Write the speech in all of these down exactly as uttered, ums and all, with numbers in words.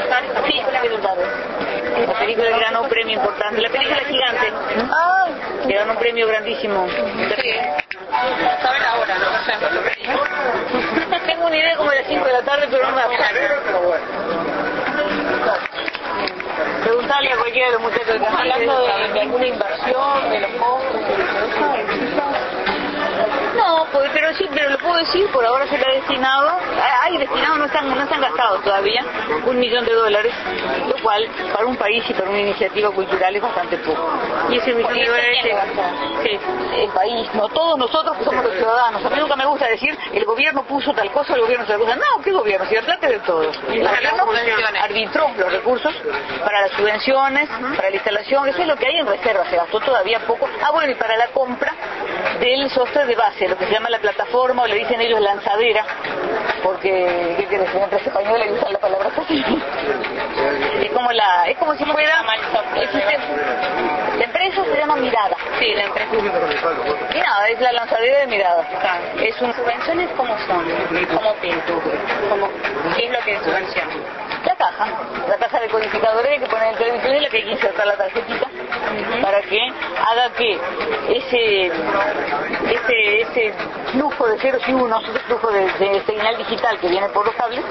pasar esta película que tarde. La película que ganó un premio importante, la película gigante, ah, que ganó un premio grandísimo. Sí. ¿Saben ahora, no? O sea, tengo una idea como de las cinco de la tarde, pero no me acuerdo. Preguntarle a cualquiera de los muchachos que están hablando de, de alguna inversión, de los costos, de eso. No, pues, pero sí, pero lo puedo decir, por ahora se le ha destinado, hay destinado, no están, no están gastados todavía, un millón de dólares, lo cual para un país y para una iniciativa cultural es bastante poco. Y ese millón de dólares, sí, el país, no todos nosotros que somos los ciudadanos. A mí nunca me gusta decir, el gobierno puso tal cosa, el gobierno tal cosa. No, ¿qué gobierno? Si la plata es de todos. El gobierno arbitró los recursos para las subvenciones, uh-huh. para la instalación, eso es lo que hay en reserva, se gastó todavía poco. Ah, bueno, y para la compra del software de base, lo que se llama la plataforma, o le dicen ellos lanzadera, porque ¿qué quieres? En empresa española y usan la palabra así. Es como la, es como si fuera el sistema. La empresa se llama Mirada. Sí, la empresa. Mirada, es la lanzadera de Mirada. Ah, es un... ¿Subvenciones cómo son? ¿Cómo pinto? ¿Cómo? ¿Qué es lo que subvenciona? La caja, la caja decodificadora que pone en el televisor y la que hay que insertar la tarjetita uh-huh. para que haga que ese ese ese flujo de ceros y unos, ese flujo de, de señal digital que viene por los cables,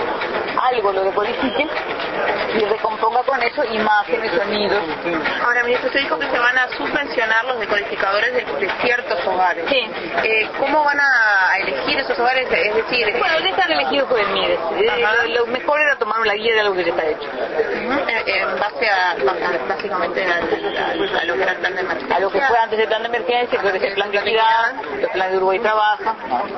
algo lo decodifique y recomponga con eso imágenes, sonidos. Ahora, ministro, usted dijo que se van a subvencionar los decodificadores de, de ciertos hogares. Sí. Eh, ¿Cómo van a elegir esos hogares? Es decir... Bueno, ya están elegidos por el MIDES. Eh, lo, lo mejor era tomar la guía de algo que ya está hecho. Uh-huh. eh, en base a, básicamente a, a, a lo que era el plan de emergencia. A lo que fue antes del plan de emergencia, que es el plan de equidad, el plan de Uruguay Trabaja.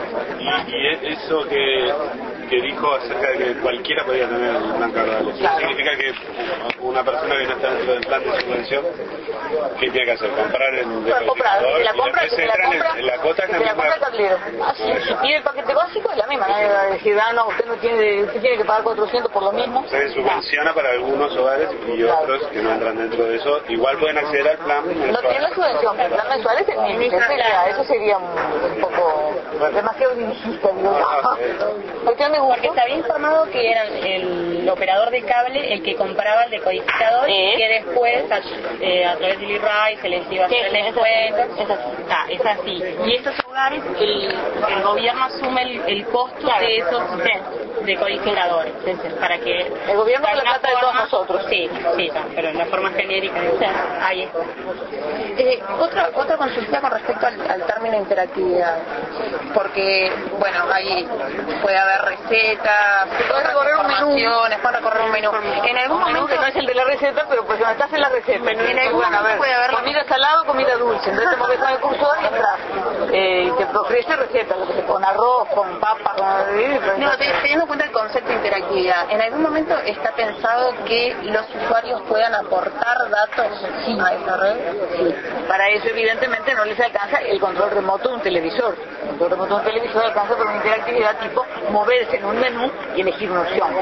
Y, y eso que, que dijo acerca de que cualquiera podía tener el plan Cardales, claro. ¿Significa que una persona que no está dentro del plan de subvención, qué tiene que hacer? ¿Comprar el decodificador? La compra, y la compra, en la cuota que la compra el tablero. Así, si quiere el paquete básico es la misma. Nadie va a decir, ah, no, usted no tiene, usted tiene que pagar cuatrocientos por lo mismo. Se subvenciona para algunos hogares y claro. otros que no entran dentro de eso, igual pueden acceder al plan mensual. No tiene la subvención, el plan mensual es el mismo. Eso sería un, un poco demasiado dirigista, digo yo. Porque me gusta. Porque se había informado que era el operador de cable el que compraba el decodificador ¿Eh? y que después a, eh, a través del I R A I se les iba a hacer el descuento. Es así. Ah, es así. Y estos hogares, el, el gobierno asume el, el costo claro. de esos sí. decodificadores. Sí, sí. Para que el gobierno se la plata de todos nosotros. Sí, sí, no, pero en la forma genérica. Sí. Ahí está. Eh, otra, otra consulta con respecto al, al término interactividad. Porque, bueno, ahí puede haber recetas, puede recorrer un menú, puede recorrer un menú. En algún un momento menú que no es el de la receta, pero pues no estás en la receta. En algún bueno, momento puede haber comida salada o comida dulce. Entonces te mueves con el cursor y entras. Eh, y te ofrece recetas, lo que se pone arroz, con papa, con... No, teniendo en cuenta el concepto de interactividad, ¿en algún momento está pensado que los usuarios puedan aportar datos sí. a esa red? Sí. Para eso evidentemente no les alcanza el control remoto de un televisor. El control remoto de un televisor alcanza por una interactividad tipo moverse en un menú y elegir una opción.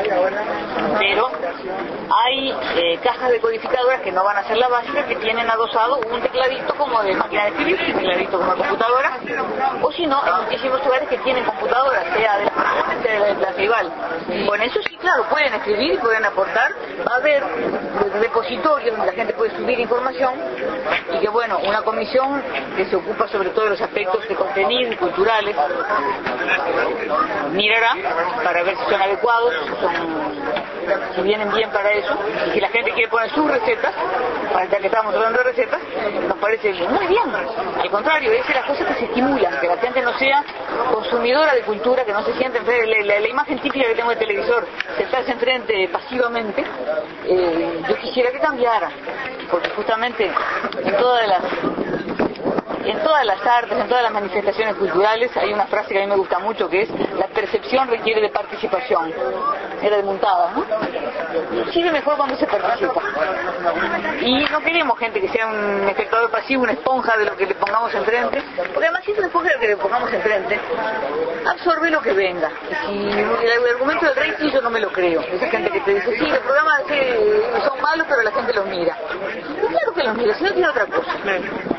Pero hay eh, cajas decodificadoras que no van a ser la básica, que tienen adosado un tecladito como de máquina de escribir, un tecladito como de computadora, o si no, hay muchísimos lugares que tienen computadoras, sea de la comuna, sea de la de Plaza Igual. Con eso sí, claro, pueden escribir y pueden aportar. Va a haber repositorios donde la gente puede subir información y que, bueno, una comisión que se ocupa sobre todo de los aspectos de contenido y culturales mirará para ver si son adecuados, si, son, si vienen bien para eso, y si la gente quiere poner sus recetas, para ya que estamos hablando de recetas, nos parece muy bien. Al contrario, es de las cosas que se estimulan, que la gente no sea consumidora de cultura, que no se sienta enfrente. La, la, la imagen típica que tengo de televisor, sentarse enfrente pasivamente, eh, yo quisiera que cambiara, porque justamente en todas las En todas las artes, en todas las manifestaciones culturales, hay una frase que a mí me gusta mucho, que es: la percepción requiere de participación. Era de Muntada, ¿no? Sirve mejor cuando se participa. Y no queremos gente que sea un espectador pasivo, una esponja de lo que le pongamos enfrente, porque además si es una esponja de lo que le pongamos enfrente, absorbe lo que venga. Y si el argumento del rating yo no me lo creo. Esa gente que te dice, sí, los programas sí, son malos, pero la gente los mira. Y claro que los mira, si no tiene otra cosa.